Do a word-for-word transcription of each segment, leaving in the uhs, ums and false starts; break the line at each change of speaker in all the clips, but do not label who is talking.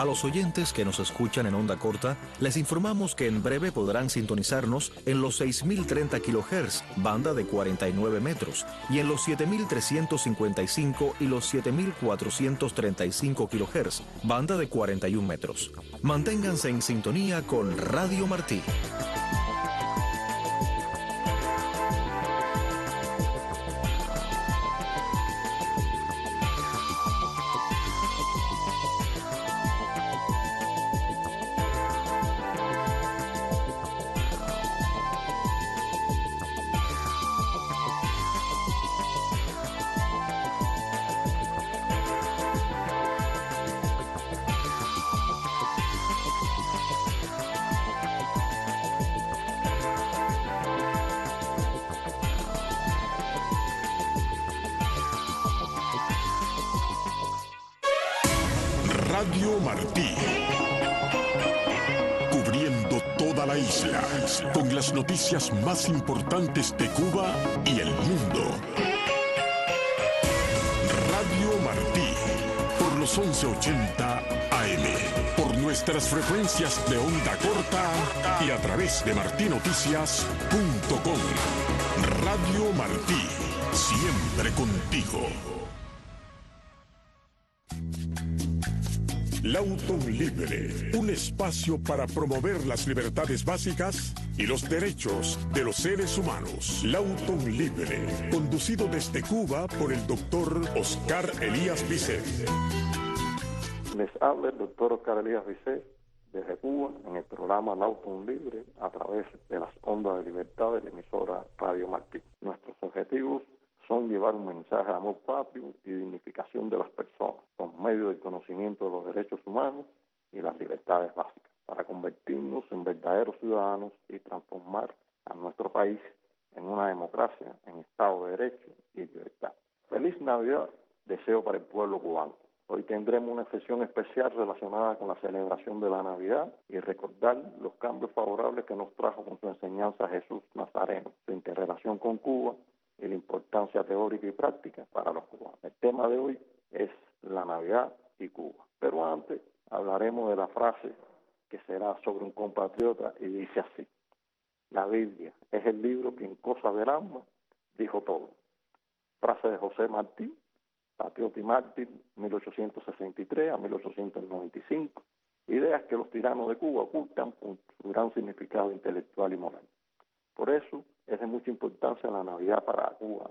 A los oyentes que nos escuchan en onda corta, les informamos que en breve podrán sintonizarnos en los seis mil treinta kilohertz, banda de cuarenta y nueve metros, y en los siete mil trescientos cincuenta y cinco y los siete mil cuatrocientos treinta y cinco kilohertz, banda de cuarenta y uno metros. Manténganse en sintonía con Radio Martí.
Radio Martí, cubriendo toda la isla, con las noticias más importantes de Cuba y el mundo. Radio Martí, por los once ochenta A M, por nuestras frecuencias de onda corta y a través de martí noticias punto com. Radio Martí, siempre contigo. Lauton Libre, un espacio para promover las libertades básicas y los derechos de los seres humanos. Lauton Libre, conducido desde Cuba por el doctor Oscar Elías Vicet.
Les habla el doctor Oscar Elías Vicet desde Cuba en el programa Lauton Libre a través de las ondas de libertad de la emisora Radio Martí. Nuestros objetivos son llevar un mensaje de amor patrio y dignificación de las personas por medio del conocimiento de los derechos humanos y las libertades básicas, para convertirnos en verdaderos ciudadanos y transformar a nuestro país en una democracia, en Estado de Derecho y libertad. Feliz Navidad deseo para el pueblo cubano. Hoy tendremos una sesión especial relacionada con la celebración de la Navidad y recordar los cambios favorables que nos trajo con su enseñanza Jesús Nazareno, su interrelación con Cuba y la importancia teórica y práctica para los cubanos. El tema de hoy es la Navidad y Cuba. Pero antes hablaremos de la frase que será sobre un compatriota y dice así: la Biblia es el libro que en cosas del alma dijo todo. Frase de José Martí, patriota y mártir, mil ochocientos sesenta y tres a mil ochocientos noventa y cinco. Ideas que los tiranos de Cuba ocultan con su gran significado intelectual y moral. Por eso es de mucha importancia la Navidad para Cuba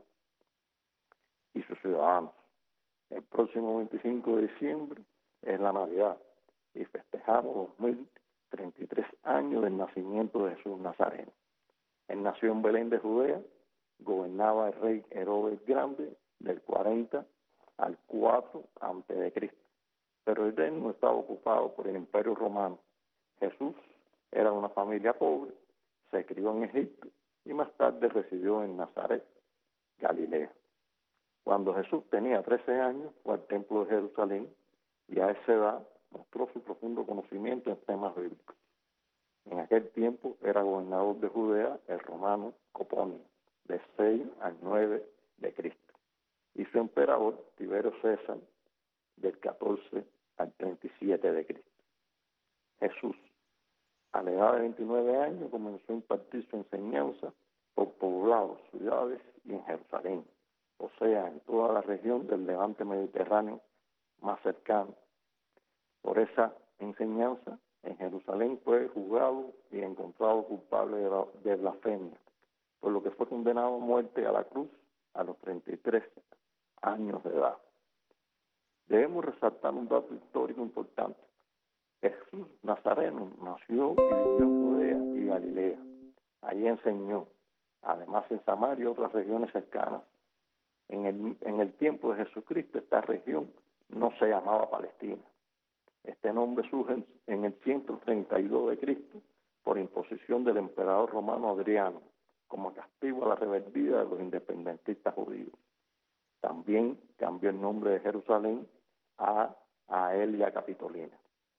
y sus ciudadanos. El próximo veinticinco de diciembre es la Navidad y festejamos dos mil treinta y tres años del nacimiento de Jesús Nazareno. Él nació en Belén de Judea, gobernaba el rey Herodes el Grande del cuarenta al cuatro antes de Cristo. Pero el reino estaba ocupado por el Imperio Romano. Jesús era de una familia pobre, se crió en Egipto y más tarde residió en Nazaret, Galilea. Cuando Jesús tenía trece años, fue al templo de Jerusalén y a esa edad mostró su profundo conocimiento en temas bíblicos. En aquel tiempo era gobernador de Judea el romano Coponio, de seis al nueve de Cristo, y su emperador Tiberio César, del catorce al treinta y siete de Cristo. Jesús, a la edad de veintinueve años, comenzó a impartir su enseñanza por poblados, ciudades y en Jerusalén, o sea, en toda la región del levante mediterráneo más cercano. Por esa enseñanza, en Jerusalén fue juzgado y encontrado culpable de, la, de blasfemia, por lo que fue condenado a muerte a la cruz a los treinta y tres años de edad. Debemos resaltar un dato histórico importante. Jesús Nazareno nació y vivió en Judea y Galilea. Allí enseñó, además en Samaria y otras regiones cercanas. En el, en el tiempo de Jesucristo esta región no se llamaba Palestina. Este nombre surge en el ciento treinta y dos de Cristo por imposición del emperador romano Adriano, como castigo a la rebeldía de los independentistas judíos. También cambió el nombre de Jerusalén a Aelia Capitolina.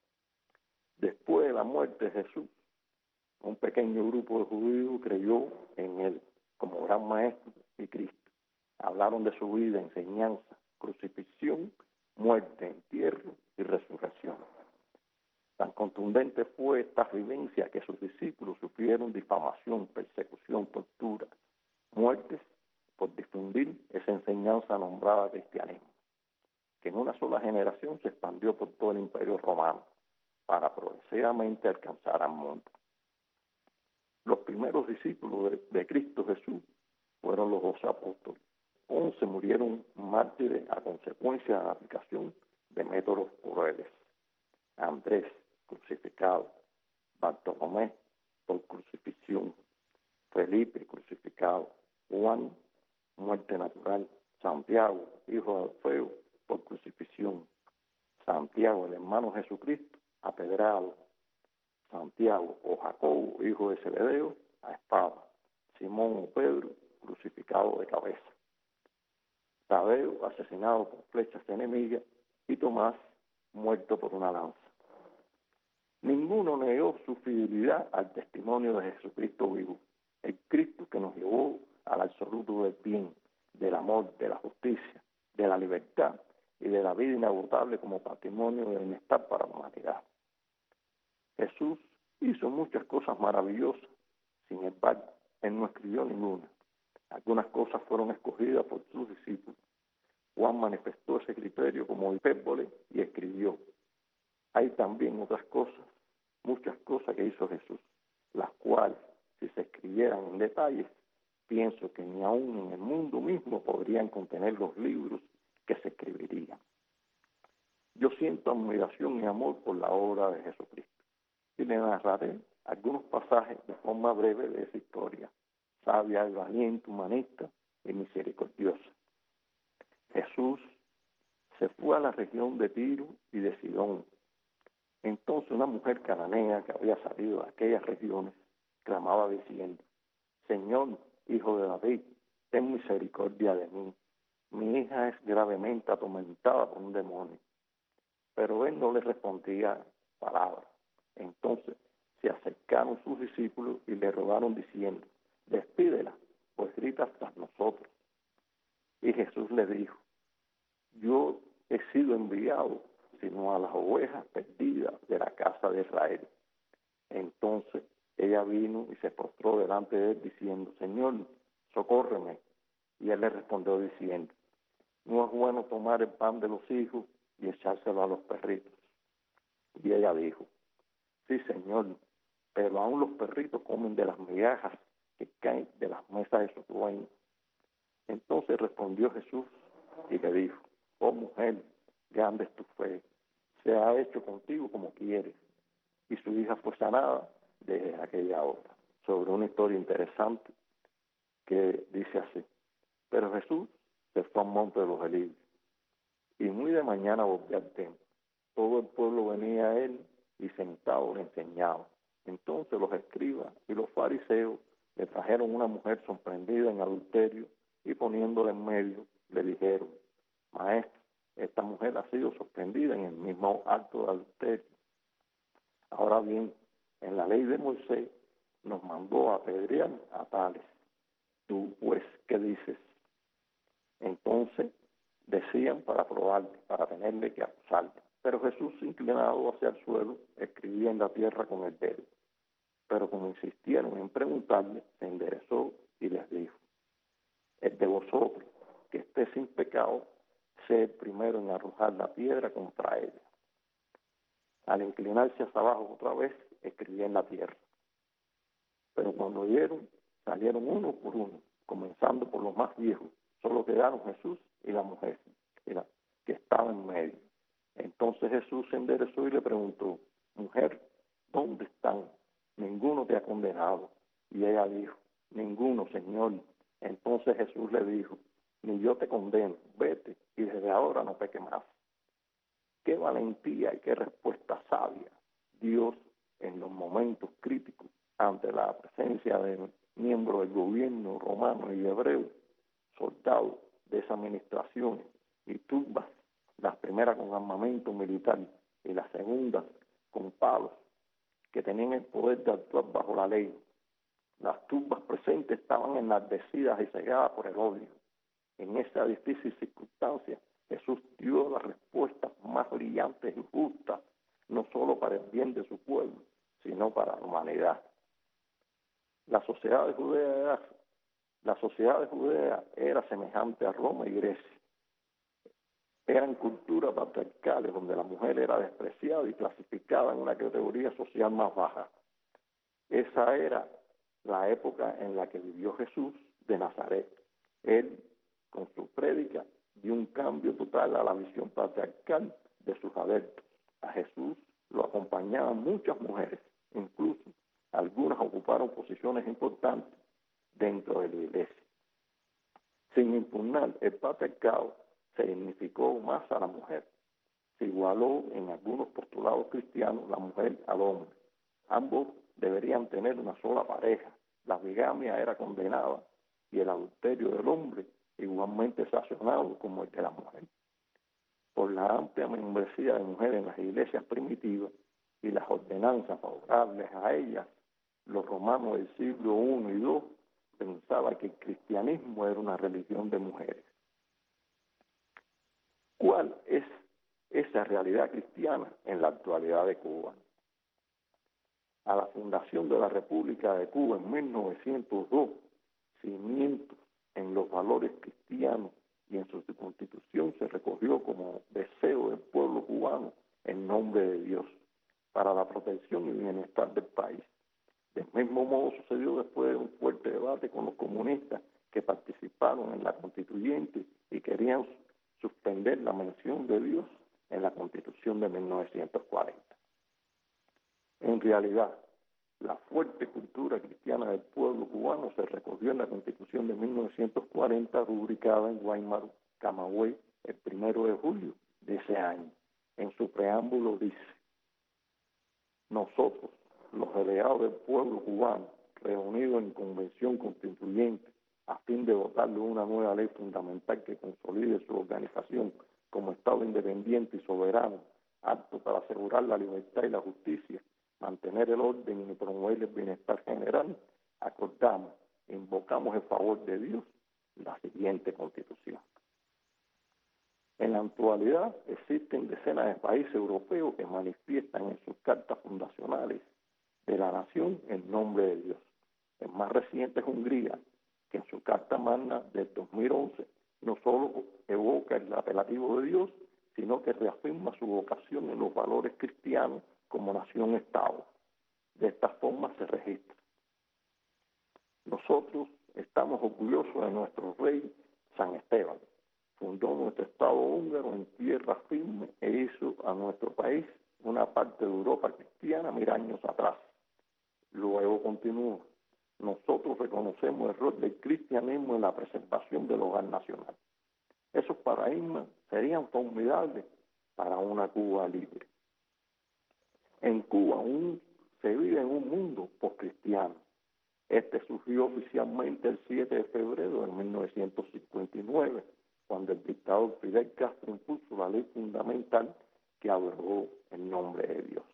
Después de la muerte de Jesús, un pequeño grupo de judíos creyó en él como gran maestro y Cristo. Hablaron de su vida, enseñanza, crucifixión, muerte, entierro y resurrección. evidente fue esta vivencia que sus discípulos sufrieron difamación, persecución, tortura, muertes por difundir esa enseñanza nombrada cristianismo, que en una sola generación se expandió por todo el imperio romano para progresivamente alcanzar al mundo. Los primeros discípulos de, de Cristo Jesús fueron los doce apóstoles. Once murieron mártires a consecuencia de la aplicación de métodos crueles. Andrés, crucificado. Bartolomé, por crucifixión. Felipe, crucificado. Juan, muerte natural. Santiago, hijo de Alfeo, por crucifixión. Santiago, el hermano Jesucristo, apedrado. Santiago o Jacobo, hijo de Zebedeo, a espada. Simón o Pedro, crucificado de cabeza. Tadeo, asesinado por flechas enemigas, y Tomás, muerto por una lanza. Ninguno negó su fidelidad al testimonio de Jesucristo vivo, el Cristo que nos llevó al absoluto del bien, del amor, de la justicia, de la libertad y de la vida inagotable como patrimonio de bienestar para la humanidad. Jesús hizo muchas cosas maravillosas, sin embargo, Él no escribió ninguna. Algunas cosas fueron escogidas por sus discípulos. Juan manifestó ese criterio como hipérbole y escribió. Hay también otras cosas, muchas cosas que hizo Jesús, las cuales, si se escribieran en detalles, pienso que ni aún en el mundo mismo podrían contener los libros que se escribirían. Yo siento admiración y amor por la obra de Jesucristo y le narraré algunos pasajes de forma breve de esa historia, sabia y valiente, humanista y misericordiosa. Jesús se fue a la región de Tiro y de Sidón. Entonces una mujer cananea que había salido de aquellas regiones clamaba diciendo: Señor, hijo de David, ten misericordia de mí. Mi hija es gravemente atormentada por un demonio. Pero él no le respondía palabra. Entonces se acercaron sus discípulos y le rogaron diciendo: despídela, pues grita tras nosotros. Y Jesús le dijo: yo he sido enviado sino a las ovejas perdidas de la casa de Israel. Entonces ella vino y se postró delante de él diciendo: Señor, socórreme. Y él le respondió diciendo: no es bueno tomar el pan de los hijos y echárselo a los perritos. Y ella dijo: sí, Señor, pero aún los perritos comen de las migajas que caen de las mesas de sus dueños. Entonces respondió Jesús y le dijo: oh mujer, grande es tu fe, se ha hecho contigo como quieres. Y su hija fue sanada desde aquella hora. Sobre una historia interesante que dice así: pero Jesús se fue al monte de los Olivos y muy de mañana volvió al templo. Todo el pueblo venía a él y sentado le enseñaba. Entonces los escribas y los fariseos le trajeron una mujer sorprendida en adulterio y poniéndola en medio le dijeron: maestro, esta mujer ha sido sorprendida en el mismo acto de adulterio. Ahora bien, en la ley de Moisés nos mandó a apedrear a tales. Tú, pues, ¿qué dices? Entonces decían para probarle, para tenerle que acusarle. Pero Jesús, inclinado hacia el suelo, escribía en la tierra con el dedo. Pero como insistieron en preguntarle, se enderezó y les dijo: el de vosotros que esté sin pecado, sé el primero en arrojar la piedra contra ella. Al inclinarse hacia abajo otra vez, escribía en la tierra. Pero cuando oyeron, salieron uno por uno, comenzando por los más viejos. Solo quedaron Jesús y la mujer, era, que estaba en medio. Entonces Jesús se enderezó y le preguntó: mujer, ¿dónde están? Ninguno te ha condenado. Y ella dijo: ninguno, Señor. Entonces Jesús le dijo: ni yo te condeno, vete y desde ahora no peques más. Qué valentía y qué respuesta sabia Dios en los momentos críticos ante la presencia de miembros del gobierno romano y hebreo, soldados de esas administraciones y turbas, las primeras con armamento militar y las segundas con palos, que tenían el poder de actuar bajo la ley. Las turbas presentes estaban enardecidas y cegadas por el odio. En esa difícil circunstancia, Jesús dio las respuestas más brillantes y justas, no solo para el bien de su pueblo, sino para la humanidad. La sociedad de Judea era, la sociedad de Judea era semejante a Roma y Grecia. Eran culturas patriarcales donde la mujer era despreciada y clasificada en una categoría social más baja. Esa era la época en la que vivió Jesús de Nazaret. Él, con su prédica, dio un cambio total a la visión patriarcal de sus adeptos. A Jesús lo acompañaban muchas mujeres, incluso algunas ocuparon posiciones importantes dentro de la iglesia. Sin impugnar el patriarcado, se dignificó más a la mujer. Se igualó en algunos postulados cristianos la mujer al hombre. Ambos deberían tener una sola pareja. La bigamia era condenada y el adulterio del hombre igualmente sancionado como el de la mujer. Por la amplia membresía de mujeres en las iglesias primitivas y las ordenanzas favorables a ellas, los romanos del siglo primero y segundo pensaban que el cristianismo era una religión de mujeres. ¿Cuál es esa realidad cristiana en la actualidad de Cuba? A la fundación de la República de Cuba en mil novecientos dos, cimientos en los valores cristianos y en su constitución se recogió como deseo del pueblo cubano en nombre de Dios para la protección y bienestar del país. Del mismo modo sucedió después de un fuerte debate con los comunistas que participaron en la constituyente y querían suspender la mención de Dios en la Constitución de mil novecientos cuarenta. En realidad, la fuerte cultura cristiana del pueblo cubano se recogió en la Constitución de mil novecientos cuarenta, rubricada en Guaymaro, Camagüey, el primero de julio de ese año. En su preámbulo dice: nosotros, los delegados del pueblo cubano, reunidos en convención constituyente, a fin de dotarle una nueva ley fundamental que consolide su organización como Estado independiente y soberano, apto para asegurar la libertad y la justicia, mantener el orden y promover el bienestar general, acordamos e invocamos el favor de Dios la siguiente Constitución. En la actualidad existen decenas de países europeos que manifiestan en sus cartas fundacionales de la nación el nombre de Dios. El más reciente es Hungría, que en su Carta Magna del dos mil once no solo evoca el apelativo de Dios, sino que reafirma su vocación en los valores cristianos como nación-estado. De esta forma se registra: nosotros estamos orgullosos de nuestro rey San Esteban. Fundó nuestro Estado húngaro en tierra firme e hizo a nuestro país una parte de Europa cristiana mil años atrás. Luego continúa: nosotros reconocemos el rol del cristianismo en la preservación del hogar nacional. Esos paradigmas serían formidables para una Cuba libre. En Cuba aún se vive en un mundo postcristiano. Este surgió oficialmente el siete de febrero de mil novecientos cincuenta y nueve, cuando el dictador Fidel Castro impuso la ley fundamental que abrogó el nombre de Dios.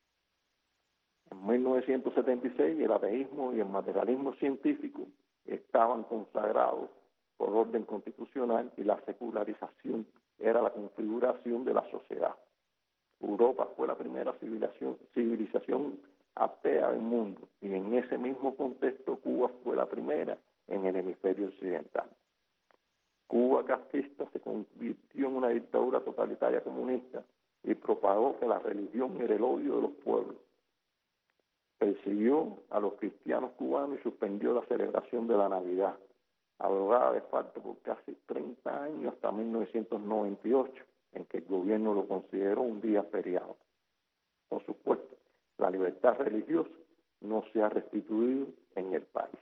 En mil novecientos setenta y seis el ateísmo y el materialismo científico estaban consagrados por orden constitucional y la secularización era la configuración de la sociedad. Europa fue la primera civilización, civilización atea del mundo y en ese mismo contexto Cuba fue la primera en el hemisferio occidental. Cuba castrista se convirtió en una dictadura totalitaria comunista y propagó que la religión era el odio de los pueblos. Persiguió a los cristianos cubanos y suspendió la celebración de la Navidad, abrogada de facto por casi treinta años hasta mil novecientos noventa y ocho, en que el gobierno lo consideró un día feriado. Por supuesto, la libertad religiosa no se ha restituido en el país.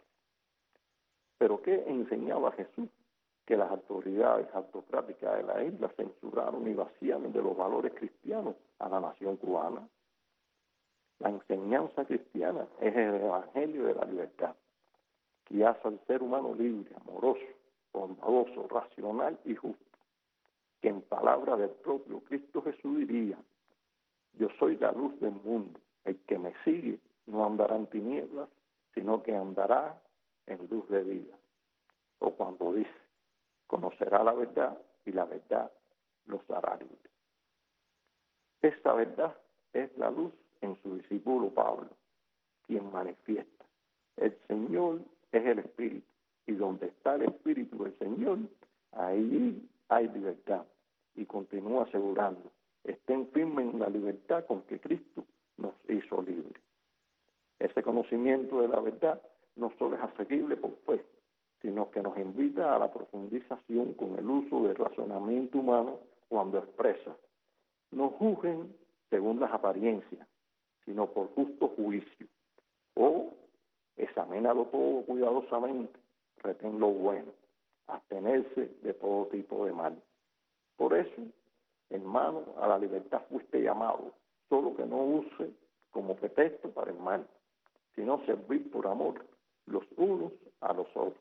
¿Pero qué enseñaba Jesús? Que las autoridades autocráticas de la isla censuraron y vaciaron de los valores cristianos a la nación cubana. La enseñanza cristiana es el evangelio de la libertad, que hace al ser humano libre, amoroso, bondadoso, racional y justo, que en palabras del propio Cristo Jesús diría: yo soy la luz del mundo, el que me sigue no andará en tinieblas, sino que andará en luz de vida. O cuando dice: conocerá la verdad y la verdad los hará libres. Esta verdad es la luz en su discípulo Pablo, quien manifiesta: el Señor es el Espíritu, y donde está el Espíritu del Señor, ahí hay libertad. Y continúa asegurando: estén firmes en la libertad con que Cristo nos hizo libres. Ese conocimiento de la verdad no solo es asequible por fe, sino que nos invita a la profundización con el uso del razonamiento humano cuando expresa: no juzguen según las apariencias, sino por justo juicio. O examínalo todo cuidadosamente, retén lo bueno, abstenerse de todo tipo de mal. Por eso, hermano, a la libertad fuiste llamado, solo que no use como pretexto para el mal, sino servir por amor los unos a los otros.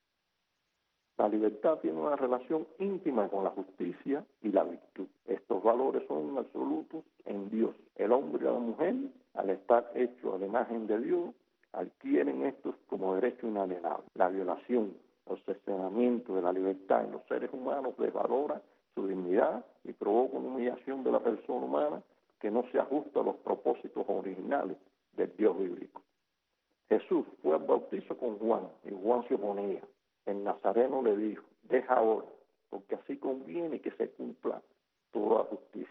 La libertad tiene una relación íntima con la justicia y la virtud. Estos valores son absolutos en Dios. El hombre y la mujer, al estar hechos a la imagen de Dios, adquieren estos como derecho inalienable. La violación o cercenamiento de la libertad en los seres humanos desvalora su dignidad y provoca una humillación de la persona humana que no se ajusta a los propósitos originales del Dios bíblico. Jesús fue al bautizo con Juan y Juan se oponía. El Nazareno le dijo: deja ahora, porque así conviene que se cumpla toda justicia.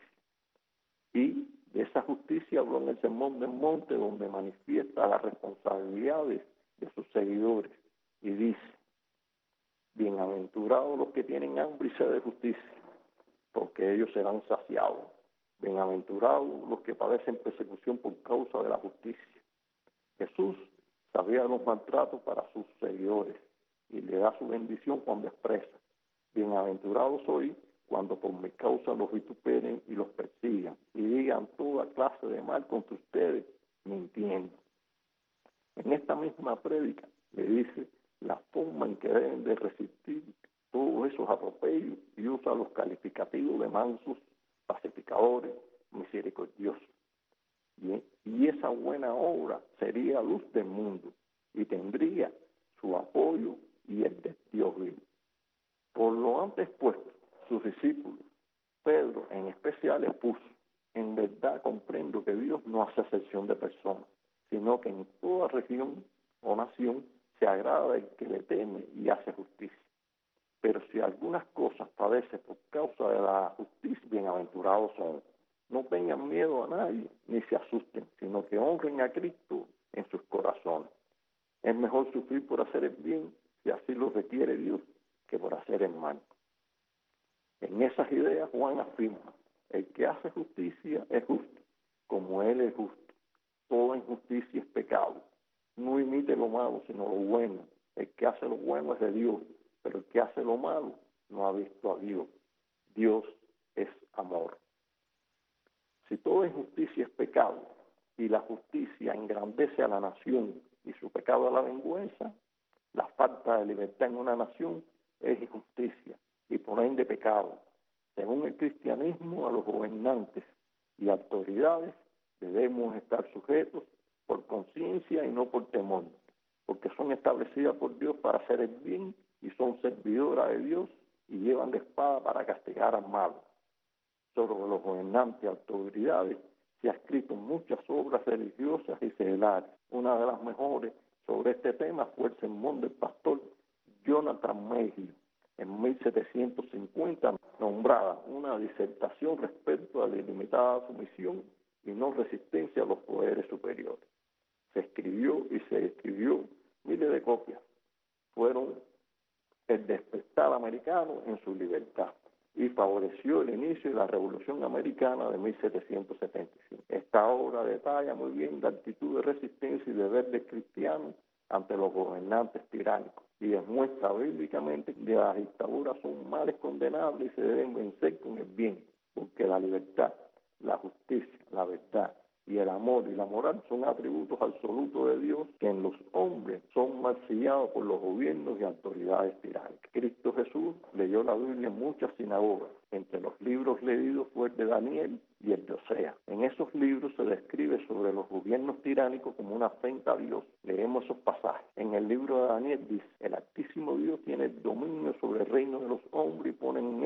Y de esa justicia habló en el Sermón del Monte, donde manifiesta las responsabilidades de sus seguidores y dice: bienaventurados los que tienen hambre y sed de justicia, porque ellos serán saciados. Bienaventurados los que padecen persecución por causa de la justicia. Jesús sabía los maltratos para sus seguidores y le da su bendición cuando expresa: bienaventurados soy cuando por mi causa los vituperen y los persigan y digan toda clase de mal contra ustedes, mintiendo. En esta misma prédica le dice la forma en que deben de resistir todos esos atropellos y usa los calificativos de mansos, pacificadores, misericordiosos. Y, y esa buena obra sería luz del mundo y tendría su apoyo y el de Dios vivo. Por lo antes puesto, sus discípulos, Pedro en especial, expuso: en verdad comprendo que Dios no hace excepción de personas, sino que en toda región o nación se agrada el que le teme y hace justicia. Pero si algunas cosas padece por causa de la justicia, bienaventurados son. No tengan miedo a nadie, ni se asusten, sino que honren a Cristo en sus corazones. Es mejor sufrir por hacer el bien, si así lo requiere Dios, que por hacer el mal. En esas ideas Juan afirma: el que hace justicia es justo, como Él es justo. Toda injusticia es pecado. No imite lo malo, sino lo bueno. El que hace lo bueno es de Dios, pero el que hace lo malo no ha visto a Dios. Dios es amor. Si toda injusticia es pecado y la justicia engrandece a la nación y su pecado a la vergüenza, la falta de libertad en una nación es injusticia y por ende pecado. Según el cristianismo, a los gobernantes y autoridades debemos estar sujetos por conciencia y no por temor, porque son establecidas por Dios para hacer el bien y son servidoras de Dios y llevan la espada para castigar al malo. Sobre los gobernantes y autoridades se ha escrito muchas obras religiosas y seculares. Una de las mejores sobre este tema fue el sermón del pastor Jonathan Mayhew en mil setecientos cincuenta, nombrada una disertación respecto a la ilimitada sumisión y no resistencia a los poderes superiores. Se escribió y se escribió miles de copias. Fueron el despertar americano en su libertad y favoreció el inicio de la Revolución Americana de mil setecientos setenta y cinco. Esta obra detalla muy bien la actitud de resistencia y deber del cristiano ante los gobernantes tiránicos y demuestra bíblicamente que las dictaduras son males condenables y se deben vencer con el bien, porque la libertad, la justicia, la verdad y el amor y la moral son atributos absolutos de Dios que en los hombres son mancillados por los gobiernos y autoridades tiránicas. Cristo Jesús leyó la Biblia en muchas sinagogas. Entre los libros leídos fue el de Daniel y el de Oseas. En esos libros se describe sobre los gobiernos tiránicos como una afrenta a Dios. Leemos esos pasajes. En el libro de Daniel dice: el Altísimo Dios tiene el dominio sobre el reino de los hombres y pone en él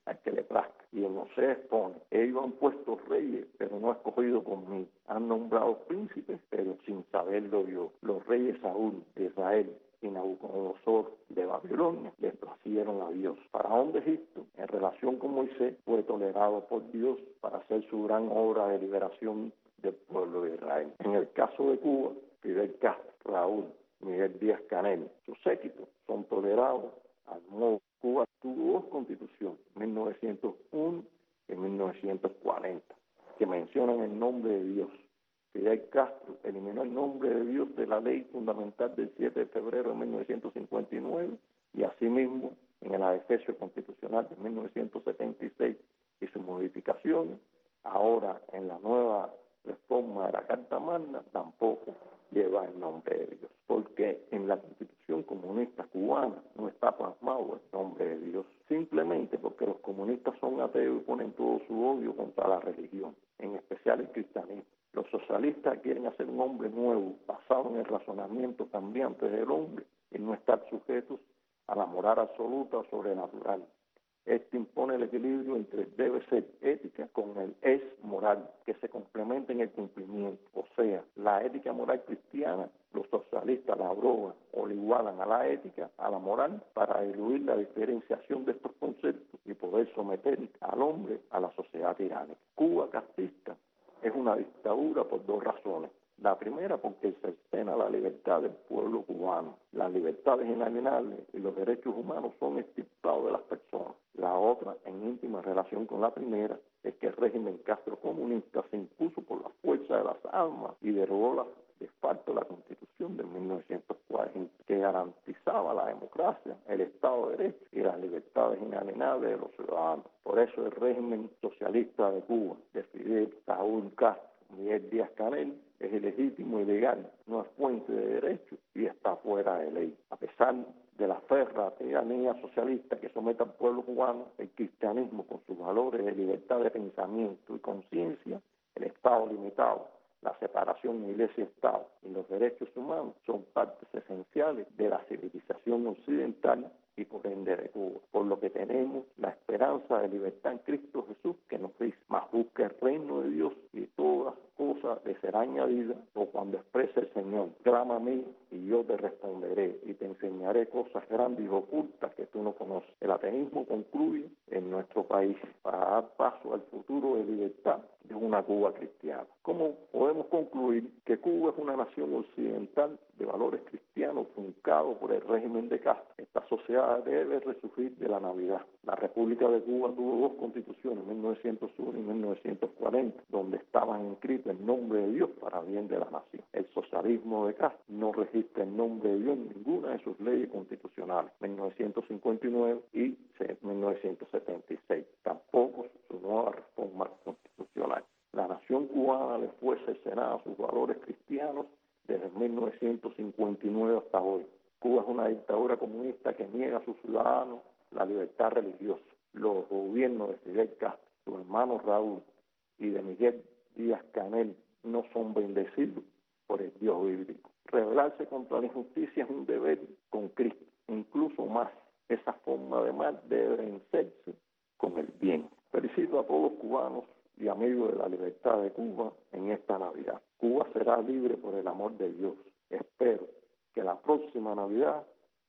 al que le plazca. Y en Oseas pone, ellos han puesto reyes, pero no escogido conmigo. Han nombrado príncipes, pero sin saberlo yo. Los reyes Saúl de Israel y Nabucodonosor de Babilonia les placieron a Dios. Faraón de Egipto, en relación con Moisés, fue tolerado por Dios para hacer su gran obra de liberación del pueblo de Israel. En el caso de Cuba, Fidel Castro, Raúl, Miguel Díaz-Canel, sus séquitos son tolerados al modo. Cuba tuvo dos constituciones, mil novecientos uno y mil novecientos cuarenta, que mencionan el nombre de Dios. Fidel Castro eliminó el nombre de Dios de la ley fundamental del siete de febrero de mil novecientos cincuenta y nueve y asimismo en el adefesio constitucional de mil novecientos setenta y seis y sus modificaciones. Ahora en la nueva reforma de la Carta Magna tampoco lleva el nombre de Dios, porque en la Constitución comunista cubana no está plasmado el nombre de Dios, simplemente porque los comunistas son ateos y ponen todo su odio contra la religión, en especial el cristianismo. Los socialistas quieren hacer un hombre nuevo, basado en el razonamiento cambiante del hombre y no estar sujetos a la moral absoluta o sobrenatural. Este impone el equilibrio entre el debe ser ética con el es moral, que se complementa en el cumplimiento. O sea, la ética moral cristiana, los socialistas la abrogan o la igualan a la ética, a la moral, para diluir la diferenciación de estos conceptos y poder someter al hombre a la sociedad tiránica. Cuba castista es una dictadura por dos razones. La primera, porque cercena la libertad del pueblo cubano. Las libertades inalienables y los derechos humanos son extirpados de las personas. La otra, en íntima relación con la primera, es que el régimen castrocomunista se impuso por la fuerza de las armas y derogó la, de facto la Constitución de mil novecientos cuarenta, que garantizaba la democracia, el Estado de Derecho y las libertades inalienables de los ciudadanos. Por eso el régimen socialista de Cuba, de Fidel, Raúl Castro, Miguel Díaz-Canel, es ilegítimo y ilegal, no es fuente de derecho y está fuera de ley. A pesar de la férrea tiranía socialista que somete al pueblo cubano, el cristianismo con sus valores de libertad de pensamiento y conciencia, el Estado limitado, la separación de iglesia y Estado y los derechos humanos son partes esenciales de la civilización occidental y por ende de Cuba, por lo que tenemos la esperanza de libertad en Cristo Jesús, que nos dice, mas busca el reino de Dios y todas cosas le serán añadidas, o cuando expresa el Señor, clama a mí y yo te responderé y te enseñaré cosas grandes y ocultas que tú no conoces. El ateísmo concluye en nuestro país para dar paso al futuro de libertad de una Cuba cristiana. ¿Cómo podemos concluir que Cuba es una nación occidental de valores cristianos funcados por el régimen de Castro? Esta sociedad debe resurgir de la Navidad. La República de Cuba tuvo dos constituciones, mil novecientos uno y mil novecientos cuarenta, donde estaban inscritos el nombre de Dios para bien de la nación. El socialismo de Castro no registra el nombre de Dios en ninguna de sus leyes constitucionales, mil novecientos cincuenta y nueve y mil novecientos setenta y seis, tampoco su nueva reforma constitucional. La nación cubana le fue cercenada sus valores cristianos desde mil novecientos cincuenta y nueve hasta hoy. Cuba es una dictadura comunista que niega a sus ciudadanos la libertad religiosa. Los gobiernos de Fidel Castro, su hermano Raúl y de Miguel Díaz-Canel no son bendecidos por el Dios bíblico. Rebelarse contra la injusticia es un deber con Cristo, incluso más. Esa forma de mal debe vencerse con el bien. Felicito a todos los cubanos y amigos de la libertad de Cuba en esta Navidad. Cuba será libre por el amor de Dios. Espero que la próxima Navidad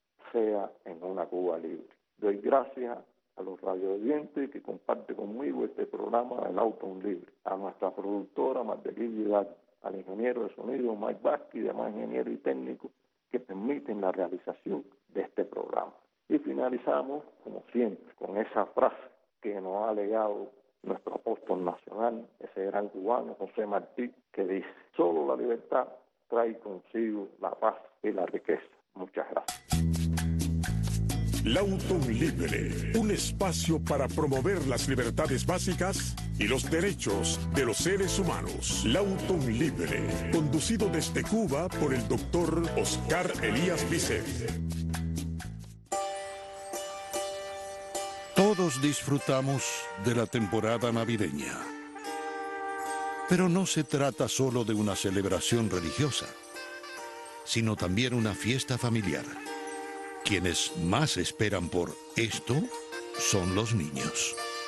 sea en una Cuba libre. Doy gracias a los radioyentes que comparten conmigo este programa del Auto Libre, a nuestra productora Mardelí Vidal, al ingeniero de sonido Mike Vázquez y demás ingenieros y técnicos que permiten la realización de este programa. Y finalizamos, como siempre, con esa frase que nos ha legado nuestro apóstol nacional, ese gran cubano José Martí, que dice, solo la libertad trae consigo la paz y la riqueza. Muchas gracias.
Lauton Libre, un espacio para promover las libertades básicas y los derechos de los seres humanos. Lauton Libre, conducido desde Cuba por el doctor Oscar Elías Vicente.
Todos disfrutamos de la temporada navideña. Pero no se trata solo de una celebración religiosa, sino también una fiesta familiar. Quienes más esperan por esto son los niños.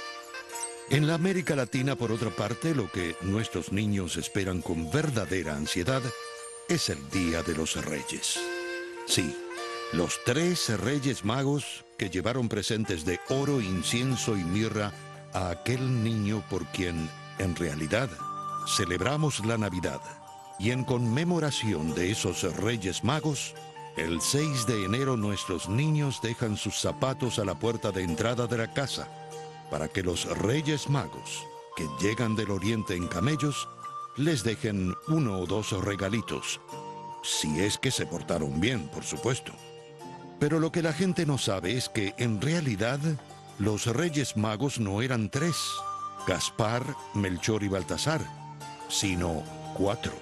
En la América Latina, por otra parte, lo que nuestros niños esperan con verdadera ansiedad es el Día de los Reyes. Sí, los tres Reyes Magos que llevaron presentes de oro, incienso y mirra a aquel niño por quien, en realidad, celebramos la Navidad. Y en conmemoración de esos Reyes Magos, el seis de enero nuestros niños dejan sus zapatos a la puerta de entrada de la casa, para que los Reyes Magos, que llegan del oriente en camellos, les dejen uno o dos regalitos, si es que se portaron bien, por supuesto. Pero lo que la gente no sabe es que, en realidad, los Reyes Magos no eran tres, Gaspar, Melchor y Baltasar, sino cuatro.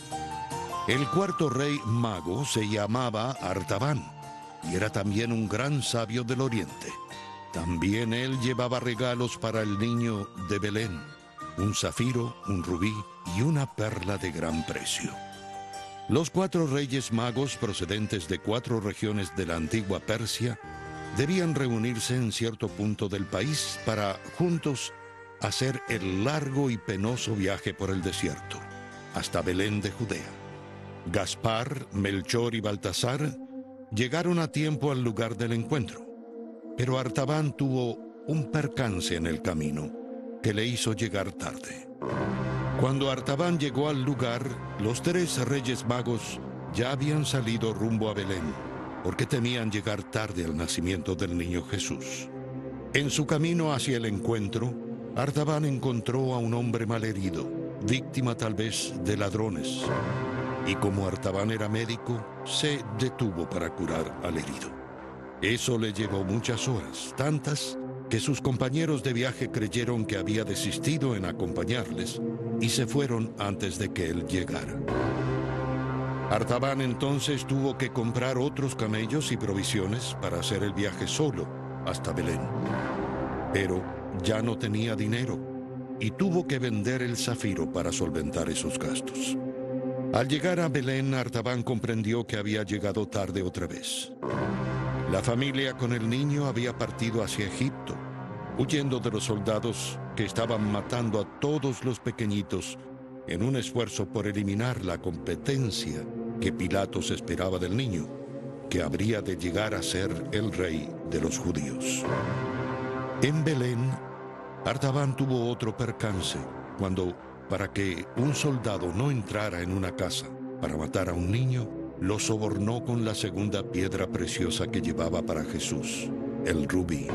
El cuarto rey mago se llamaba Artaban, y era también un gran sabio del oriente. También él llevaba regalos para el niño de Belén, un zafiro, un rubí y una perla de gran precio. Los cuatro reyes magos procedentes de cuatro regiones de la antigua Persia debían reunirse en cierto punto del país para, juntos, hacer el largo y penoso viaje por el desierto, hasta Belén de Judea. Gaspar, Melchor y Baltasar llegaron a tiempo al lugar del encuentro. Pero Artaban tuvo un percance en el camino que le hizo llegar tarde. Cuando Artaban llegó al lugar, los tres reyes magos ya habían salido rumbo a Belén, porque temían llegar tarde al nacimiento del niño Jesús. En su camino hacia el encuentro, Artaban encontró a un hombre malherido, víctima tal vez de ladrones. Y como Artaban era médico, se detuvo para curar al herido. Eso le llevó muchas horas, tantas que sus compañeros de viaje creyeron que había desistido en acompañarles y se fueron antes de que él llegara. Artaban entonces tuvo que comprar otros camellos y provisiones para hacer el viaje solo hasta Belén. Pero ya no tenía dinero y tuvo que vender el zafiro para solventar esos gastos. Al llegar a Belén, Artaban comprendió que había llegado tarde otra vez. La familia con el niño había partido hacia Egipto, huyendo de los soldados que estaban matando a todos los pequeñitos en un esfuerzo por eliminar la competencia que Pilatos esperaba del niño, que habría de llegar a ser el rey de los judíos. En Belén, Artaban tuvo otro percance cuando, para que un soldado no entrara en una casa para matar a un niño, lo sobornó con la segunda piedra preciosa que llevaba para Jesús, el rubí.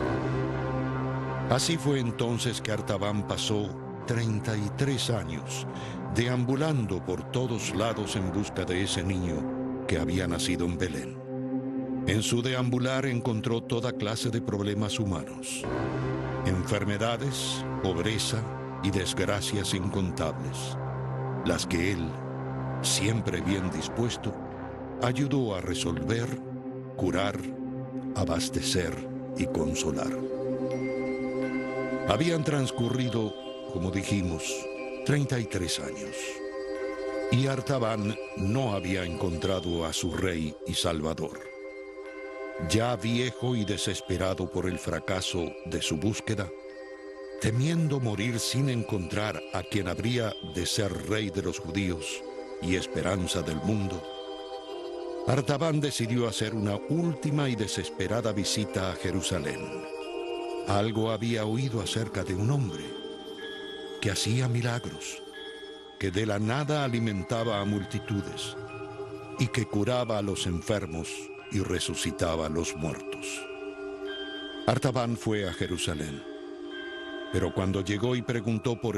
Así fue entonces que Artaban pasó treinta y tres años deambulando por todos lados en busca de ese niño que había nacido en Belén. En su deambular encontró toda clase de problemas humanos, enfermedades, pobreza y desgracias incontables, las que él, siempre bien dispuesto, ayudó a resolver, curar, abastecer y consolar. Habían transcurrido, como dijimos, treinta y tres años, y Artaban no había encontrado a su rey y salvador. Ya viejo y desesperado por el fracaso de su búsqueda, temiendo morir sin encontrar a quien habría de ser rey de los judíos y esperanza del mundo, Artaban decidió hacer una última y desesperada visita a Jerusalén. Algo había oído acerca de un hombre que hacía milagros, que de la nada alimentaba a multitudes y que curaba a los enfermos y resucitaba a los muertos. Artaban fue a Jerusalén, pero cuando llegó y preguntó por